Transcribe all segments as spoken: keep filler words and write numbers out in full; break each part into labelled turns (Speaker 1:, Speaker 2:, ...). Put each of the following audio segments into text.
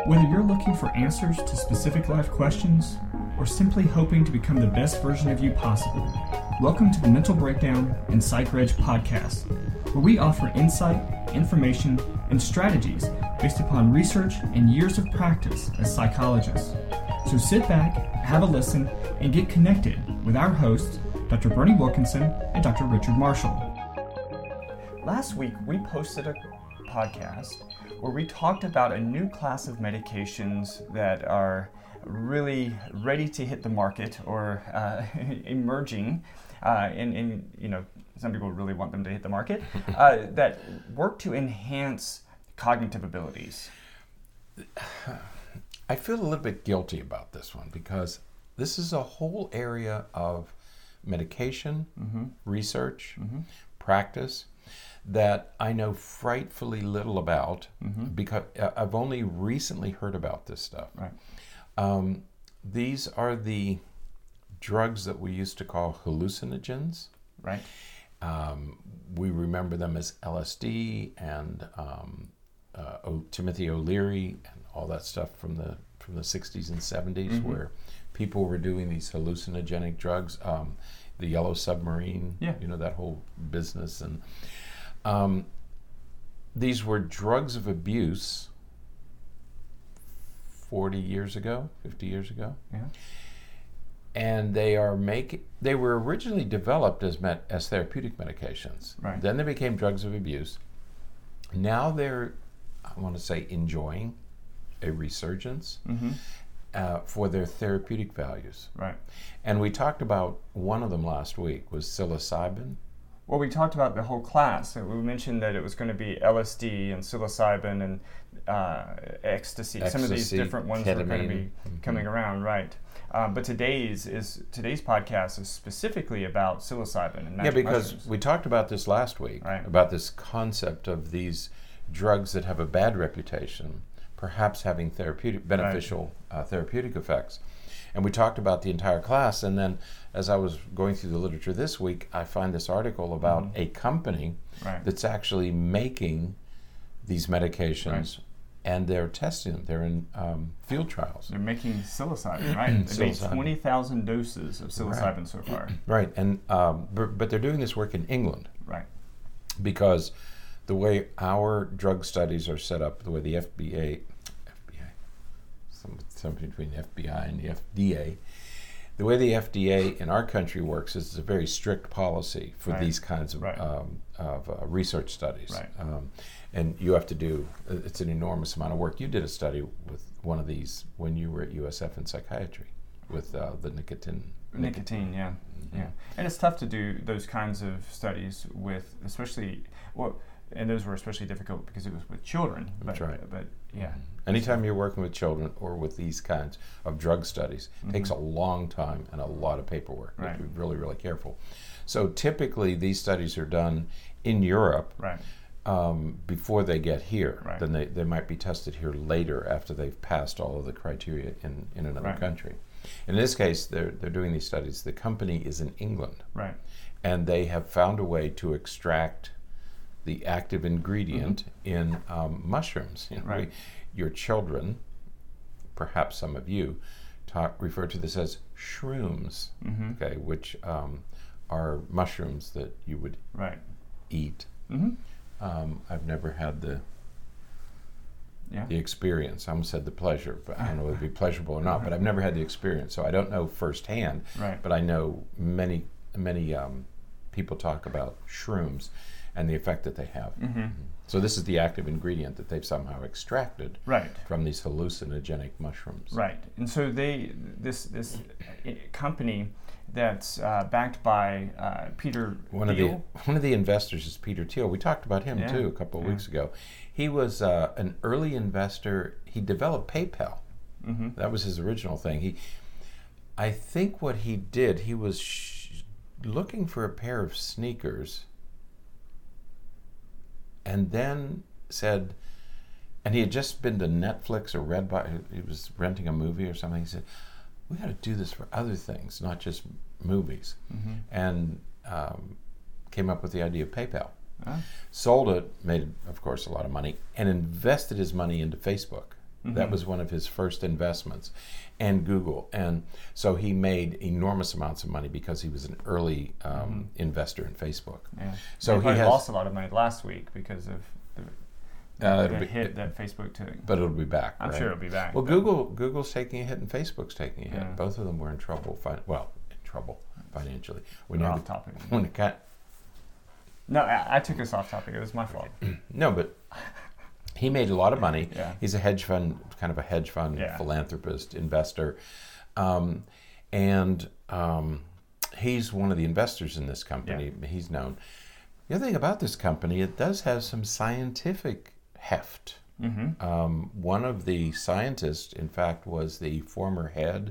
Speaker 1: Whether you're looking for answers to specific life questions or simply hoping to become the best version of you possible, welcome to the Mental Breakdown and PsychReg podcast, where we offer insight, information, and strategies based upon research and years of practice as psychologists. So sit back, have a listen, and get connected with our hosts, Doctor Bernie Wilkinson and Doctor Richard Marshall. Last week, we posted a podcast where we talked about a new class of medications that are really ready to hit the market or uh, emerging, uh, and, and you know, some people really want them to hit the market, uh, that work to enhance cognitive abilities.
Speaker 2: I feel a little bit guilty about this one because this is a whole area of medication, mm-hmm. research, mm-hmm. practice that I know frightfully little about mm-hmm. because I've only recently heard about this stuff.
Speaker 1: Right.
Speaker 2: Um, these are the drugs that we used to call hallucinogens.
Speaker 1: Right.
Speaker 2: Um, we remember them as L S D and um, uh, o- Timothy O'Leary and all that stuff from the from the sixties and seventies, mm-hmm. where people were doing these hallucinogenic drugs. Um, the Yellow Submarine,
Speaker 1: yeah.
Speaker 2: you know, that whole business. And um, these were drugs of abuse forty years ago, fifty years ago.
Speaker 1: Yeah.
Speaker 2: And they are make they were originally developed as met, as therapeutic medications.
Speaker 1: Right.
Speaker 2: Then they became drugs of abuse. Now they're, I want to say, enjoying a resurgence mm-hmm. uh, for their therapeutic values.
Speaker 1: Right.
Speaker 2: And we talked about one of them last week was psilocybin.
Speaker 1: Well, we talked about the whole class. We mentioned that it was going to be L S D and psilocybin and uh, ecstasy.
Speaker 2: ecstasy.
Speaker 1: Some of these different ones
Speaker 2: ketamine.
Speaker 1: are going to be
Speaker 2: mm-hmm.
Speaker 1: coming around, right? Um, but today's is today's podcast is specifically about psilocybin and magic
Speaker 2: Yeah, because
Speaker 1: mushrooms.
Speaker 2: we talked about this last week,
Speaker 1: right.
Speaker 2: about this concept of these drugs that have a bad reputation, perhaps having therapeutic, beneficial right. uh, therapeutic effects. And we talked about the entire class, and then as I was going through the literature this week, I find this article about mm-hmm. a company
Speaker 1: right.
Speaker 2: that's actually making these medications, right. and they're testing them. They're in um, field trials.
Speaker 1: They're making psilocybin, right? They made twenty thousand doses of psilocybin
Speaker 2: right.
Speaker 1: so far.
Speaker 2: Right, and um, but, but they're doing this work in England.
Speaker 1: Right.
Speaker 2: Because the way our drug studies are set up, the way the F B A, F B I, some, something between the F B I and the F D A, the way the F D A in our country works is it's a very strict policy for
Speaker 1: right.
Speaker 2: these kinds of,
Speaker 1: right.
Speaker 2: um, of uh, research studies.
Speaker 1: Right.
Speaker 2: Um, and you have to do, it's an enormous amount of work. You did a study with one of these when you were at U S F in psychiatry with uh, the nicotine.
Speaker 1: Nicotine, yeah. Mm-hmm. Yeah. And it's tough to do those kinds of studies with, especially, well, and those were especially difficult because it was with children. But,
Speaker 2: That's right.
Speaker 1: But yeah.
Speaker 2: Anytime you're working with children or with these kinds of drug studies, it mm-hmm. takes a long time and a lot of paperwork. You have to be really, really careful. So typically these studies are done in Europe
Speaker 1: right.
Speaker 2: um, before they get here.
Speaker 1: Right.
Speaker 2: Then they, they might be tested here later after they've passed all of the criteria in, in another
Speaker 1: right.
Speaker 2: country. In this case, they're they're doing these studies. The company is in England.
Speaker 1: Right.
Speaker 2: And they have found a way to extract the active ingredient mm-hmm. in um, mushrooms. You know,
Speaker 1: right.
Speaker 2: we, your children, perhaps some of you, talk refer to this as shrooms, mm-hmm. okay, which um, are mushrooms that you would
Speaker 1: right.
Speaker 2: eat.
Speaker 1: Mm-hmm.
Speaker 2: Um, I've never had the
Speaker 1: yeah.
Speaker 2: the experience. I almost said the pleasure, but I don't know whether it'd be pleasurable or not. But I've never had the experience, so I don't know firsthand.
Speaker 1: Right.
Speaker 2: But I know many many um, people talk about shrooms and the effect that they have. Mm-hmm. So this is the active ingredient that they've somehow extracted
Speaker 1: right.
Speaker 2: from these hallucinogenic mushrooms.
Speaker 1: Right, and so they this this company that's uh, backed by uh, Peter
Speaker 2: one
Speaker 1: Thiel.
Speaker 2: of the one of the investors is Peter Thiel. We talked about him
Speaker 1: yeah.
Speaker 2: too a couple of
Speaker 1: yeah.
Speaker 2: weeks ago. He was uh, an early investor. He developed PayPal. Mm-hmm. That was his original thing. He, I think what he did, he was sh- looking for a pair of sneakers. And then said, and he had just been to Netflix or Redbox, he was renting a movie or something. He said, we got to do this for other things, not just movies. Mm-hmm. And um, came up with the idea of PayPal. Oh. Sold it, made, of course, a lot of money, and invested his money into Facebook. Mm-hmm. That was one of his first investments, and Google. And so he made enormous amounts of money because he was an early um, mm-hmm. investor in Facebook.
Speaker 3: Yeah.
Speaker 2: So
Speaker 3: he
Speaker 2: he has,
Speaker 3: lost a lot of money last week because of the,
Speaker 2: uh,
Speaker 3: the
Speaker 2: be,
Speaker 3: hit
Speaker 2: it,
Speaker 3: that Facebook took.
Speaker 2: But it'll be back.
Speaker 3: I'm
Speaker 2: right?
Speaker 3: sure it'll be back.
Speaker 2: Well, Google Google's taking a hit and Facebook's taking a hit.
Speaker 3: Yeah.
Speaker 2: Both of them were in trouble. Fi- well, in trouble financially.
Speaker 3: When We're off the, topic.
Speaker 2: When it got,
Speaker 3: no, I, I took us off topic. It was my fault.
Speaker 2: No, but he made a lot of money.
Speaker 3: Yeah.
Speaker 2: He's a hedge fund, kind of a hedge fund
Speaker 3: yeah.
Speaker 2: philanthropist, investor. Um, and um, he's one of the investors in this company. Yeah. He's known. The other thing about this company, it does have some scientific heft.
Speaker 3: Mm-hmm.
Speaker 2: Um, one of the scientists, in fact, was the former head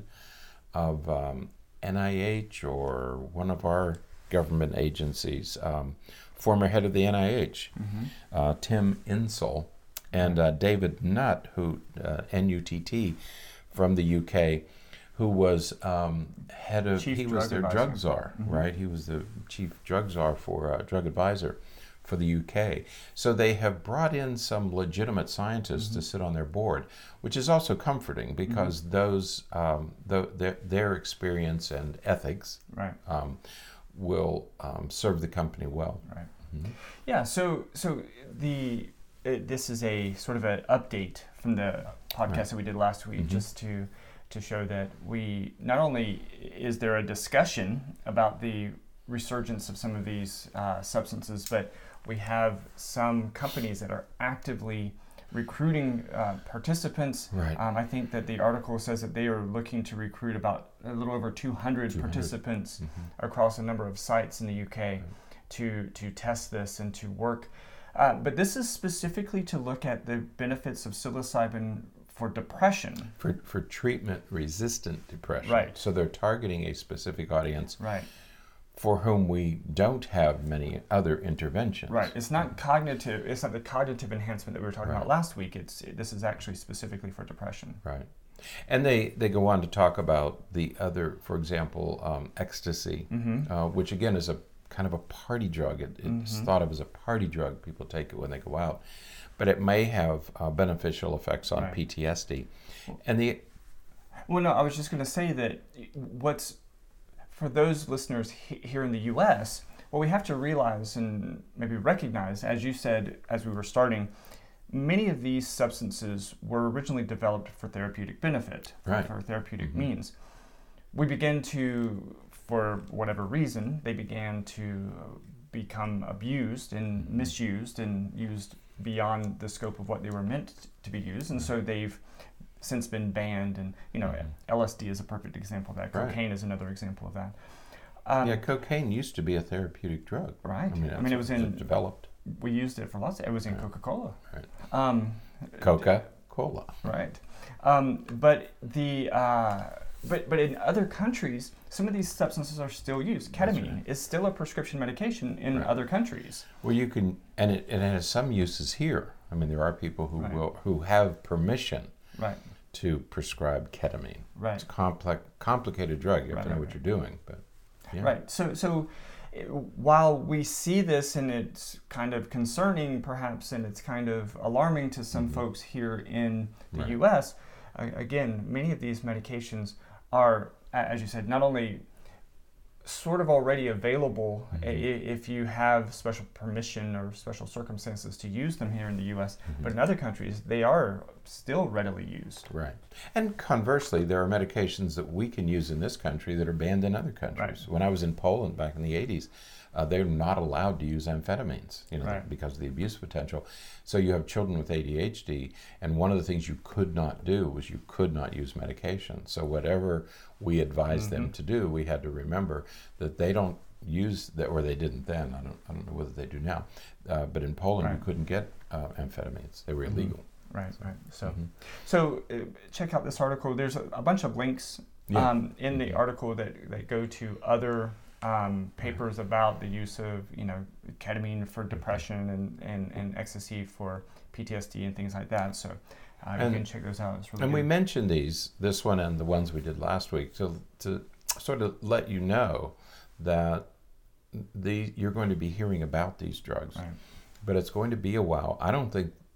Speaker 2: of um, N I H or one of our government agencies, um, former head of the N I H,
Speaker 3: mm-hmm.
Speaker 2: uh, Tim Insel, and uh, David Nutt, who uh, N U T T, from the U K, who was um, head of,
Speaker 3: chief
Speaker 2: he was their
Speaker 3: advisor.
Speaker 2: drug czar,
Speaker 3: mm-hmm.
Speaker 2: right? He was the chief drug czar for uh, drug advisor for the U K. So they have brought in some legitimate scientists mm-hmm. to sit on their board, which is also comforting because mm-hmm. those um, the, their, their experience and ethics
Speaker 3: right.
Speaker 2: um, will um, serve the company well.
Speaker 3: Right.
Speaker 2: Mm-hmm.
Speaker 3: Yeah. So so the uh, this is a sort of an update from the podcast right. that we did last week, mm-hmm. just to to show that we not only is there a discussion about the resurgence of some of these uh, substances, but we have some companies that are actively recruiting uh, participants.
Speaker 2: Right.
Speaker 3: Um, I think that the article says that they are looking to recruit about a little over two hundred, two hundred. participants mm-hmm. across a number of sites in the U K right. to to test this and to work. Uh, but this is specifically to look at the benefits of psilocybin for depression.
Speaker 2: For for treatment-resistant depression.
Speaker 3: Right.
Speaker 2: So they're targeting a specific audience.
Speaker 3: Right.
Speaker 2: For whom we don't have many other interventions.
Speaker 3: Right. It's not cognitive. It's not the cognitive enhancement that we were talking
Speaker 2: right.
Speaker 3: about last week. It's this is actually specifically for depression.
Speaker 2: Right. And they, they go on to talk about the other, for example, um, ecstasy,
Speaker 3: mm-hmm.
Speaker 2: uh, which again is a kind of a party drug. It, it's
Speaker 3: mm-hmm.
Speaker 2: thought of as a party drug. People take it when they go out, but it may have uh, beneficial effects on
Speaker 3: right.
Speaker 2: P T S D. And the
Speaker 3: well, no, I was just going to say that what's for those listeners he- here in the U S, what we have to realize and maybe recognize, as you said, as we were starting, many of these substances were originally developed for therapeutic benefit,
Speaker 2: right.
Speaker 3: for therapeutic
Speaker 2: mm-hmm.
Speaker 3: means. We began to, for whatever reason, they began to become abused and mm-hmm. misused and used beyond the scope of what they were meant to be used, and so they've since been banned, and you know, mm-hmm. L S D is a perfect example of that. Cocaine right. is another example of that. Um,
Speaker 2: yeah, cocaine used to be a therapeutic drug.
Speaker 3: Right.
Speaker 2: I mean,
Speaker 3: I mean it was in
Speaker 2: it developed.
Speaker 3: We used it for lots. Of, it was in
Speaker 2: right.
Speaker 3: Coca-Cola.
Speaker 2: Right.
Speaker 3: Um,
Speaker 2: Coca-Cola.
Speaker 3: Right. Um, but the uh, but but in other countries, some of these substances are still used. Ketamine right. is still a prescription medication in
Speaker 2: right.
Speaker 3: other countries.
Speaker 2: Well, you can, and it, it has some uses here. I mean, there are people who
Speaker 3: right.
Speaker 2: will who have permission.
Speaker 3: Right.
Speaker 2: to prescribe ketamine.
Speaker 3: Right.
Speaker 2: It's a complex, complicated drug. You have
Speaker 3: right,
Speaker 2: to know
Speaker 3: right,
Speaker 2: what
Speaker 3: right.
Speaker 2: you're doing. But yeah.
Speaker 3: Right. So, so while we see this and it's kind of concerning, perhaps, and it's kind of alarming to some mm-hmm. folks here in the
Speaker 2: right.
Speaker 3: U S, uh, again, many of these medications are, as you said, not only sort of already available mm-hmm. if you have special permission or special circumstances to use them here in the U S, mm-hmm. but in other countries, they are still readily used.
Speaker 2: Right. And conversely, there are medications that we can use in this country that are banned in other countries.
Speaker 3: Right.
Speaker 2: When I was in Poland back in the eighties, uh, they're not allowed to use amphetamines, you know,
Speaker 3: right.
Speaker 2: because of the abuse potential. So you have children with A D H D, and one of the things you could not do was you could not use medication. So whatever we advised mm-hmm. them to do, we had to remember that they don't use that, or they didn't then. I don't, I don't know whether they do now. Uh, but in Poland,
Speaker 3: right.
Speaker 2: you couldn't get uh, amphetamines; they were illegal.
Speaker 3: Mm-hmm. Right, right. So,
Speaker 2: mm-hmm.
Speaker 3: so uh, check out this article. There's a, a bunch of links
Speaker 2: yeah.
Speaker 3: um, in the article that, that go to other um, papers about the use of, you know, ketamine for depression and, and, and ecstasy for P T S D and things like that. So uh,
Speaker 2: and,
Speaker 3: you can check those out. It's really
Speaker 2: and
Speaker 3: good.
Speaker 2: we mentioned these, this one and the ones we did last week, to to sort of let you know that the you're going to be hearing about these drugs,
Speaker 3: right.
Speaker 2: but it's going to be a while. I don't think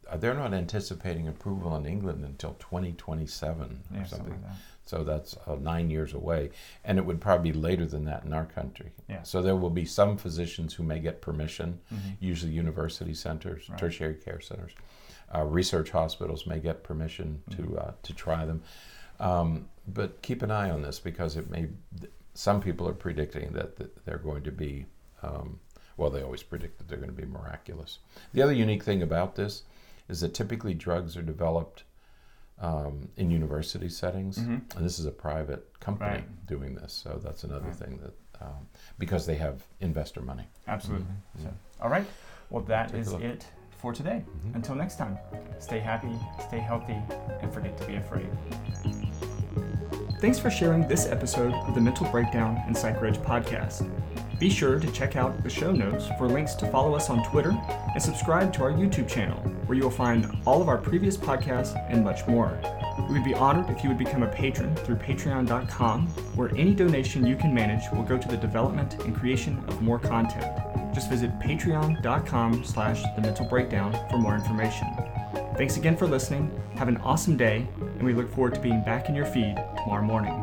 Speaker 2: uh, they're not anticipating approval in England until twenty twenty-seven
Speaker 3: Yeah,
Speaker 2: or
Speaker 3: something
Speaker 2: something.
Speaker 3: like that.
Speaker 2: So that's uh, nine years away, and it would probably be later than that in our country.
Speaker 3: Yeah.
Speaker 2: So there will be some physicians who may get permission,
Speaker 3: Mm-hmm.
Speaker 2: usually university centers,
Speaker 3: Right.
Speaker 2: tertiary care centers. Uh, research hospitals may get permission
Speaker 3: Mm-hmm.
Speaker 2: to uh, to try them. Um, but keep an eye on this, because it may. Some people are predicting that th- they're going to be. Um, well, they always predict that they're going to be miraculous. The other unique thing about this is that typically drugs are developed um, in university settings,
Speaker 3: Mhm.
Speaker 2: and this is a private company
Speaker 3: Right.
Speaker 2: doing this. So that's another
Speaker 3: Right.
Speaker 2: thing that um, because they have investor money.
Speaker 3: Absolutely.
Speaker 2: Mhm.
Speaker 3: So, all right. Well, that
Speaker 2: Take a
Speaker 3: is
Speaker 2: look.
Speaker 3: it for today.
Speaker 2: Mhm.
Speaker 3: Until next time, stay happy, stay healthy, and forget to be afraid.
Speaker 1: Thanks for sharing this episode of the Mental Breakdown and PsychReg podcast. Be sure to check out the show notes for links to follow us on Twitter and subscribe to our YouTube channel, where you will find all of our previous podcasts and much more. We would be honored if you would become a patron through patreon dot com, where any donation you can manage will go to the development and creation of more content. Just visit patreon dot com slash the mental breakdown for more information. Thanks again for listening. Have an awesome day, and we look forward to being back in your feed tomorrow morning.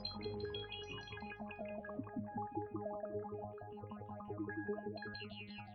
Speaker 4: Thank you.